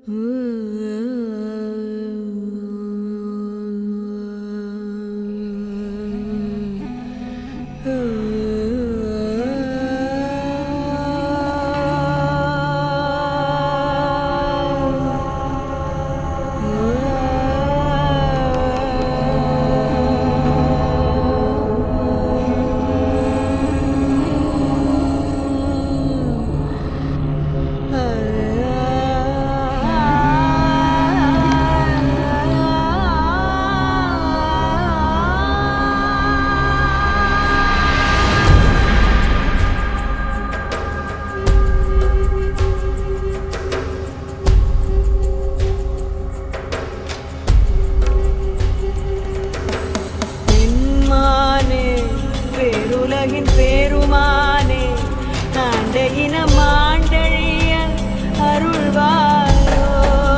உலகின் பெருமானே ஆண்டையின மாண்டழிய அருள்வாயோ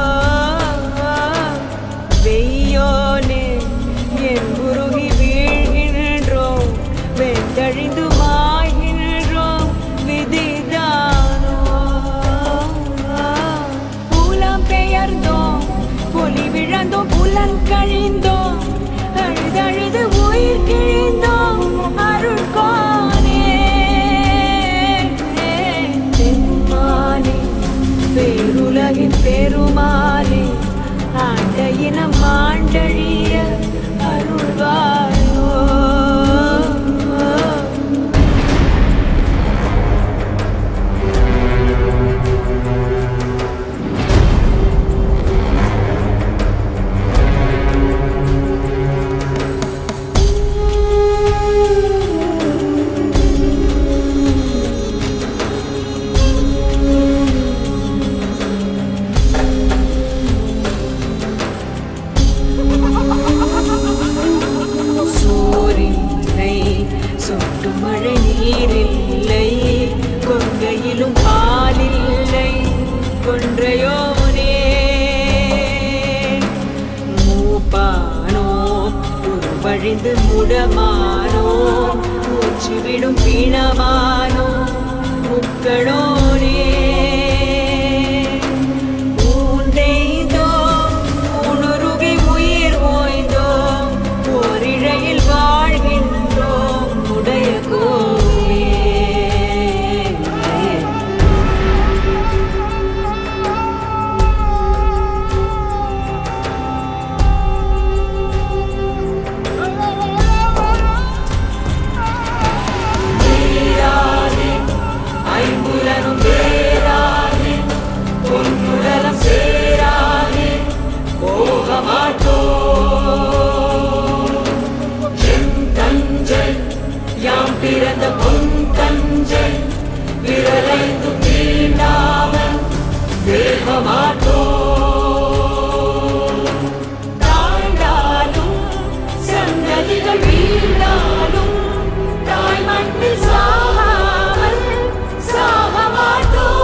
வெய்யோனே என் உருகி வீழ்கின்றோம் வெந்தழிந்து மாய்கின்றோம் விதிதானோ புலம் பெயர்ந்தோம் பொலி விழந்தோம் புலன் கழிந்தோம் அழுதழுது உயிர் கிழிந்தோம் அருள் கோனே தென்மானே பேருலகின் பெருமானே ஆண்டையின மாண்டழிய அருள்வாயோ மழை நீரில்லை கொங்கையிலும் பாலில்லை கொன்றையோனே மூப்பானோ உருவழிந்து முடமானோ மூச்சுவிடும் பிணமானோ முக்களோனே ஊந்தெய்தோ உணருகி உயிர் ஓய்ந்தோ ஓரிழையில் வாழ்கின்றோம் உடைய கோவே ஐம்புலனும் வேறானே பொன்னுடலம் சேரானே போக மாட்டோம் என் தஞ்சை யாம் பிறந்த பொன் தஞ்சை விரலைந்து தீண்டாமல் வேக மாட்டோம் தாழ்ந்தாலும் சந்ததிகள் வீழ்ந்தாலும் தாய் மண்ணில் சாகாமல் சாக மாட்டோம்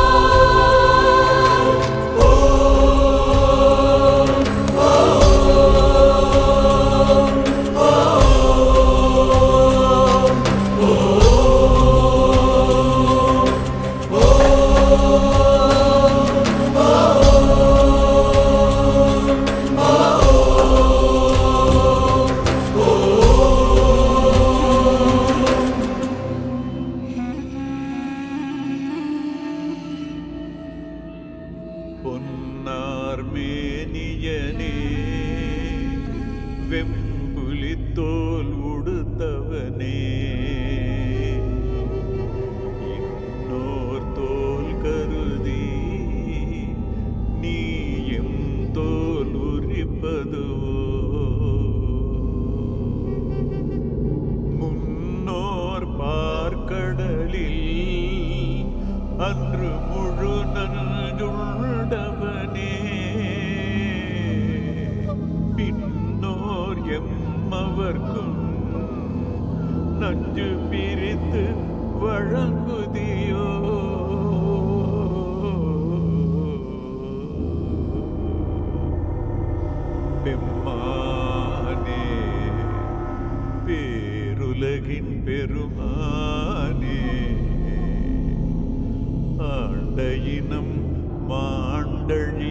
பொன்னார் மேனியனே வெம்புலித்தோல் உடுத்தவனே இன்னோர் தோல் கருதி நீ எம் தோல் உரிப்பதுவோ முன்னோர் பார்க்கடலில் அன்று முழு நஞ்சுண்டவனே பின்னோர் எம்மவர்க்கும் நஞ்சு பிரித்து வழங்குதியோ பெம்மானே பேருலகின் பெருமானே ஆண்டையினம் மாண்டழி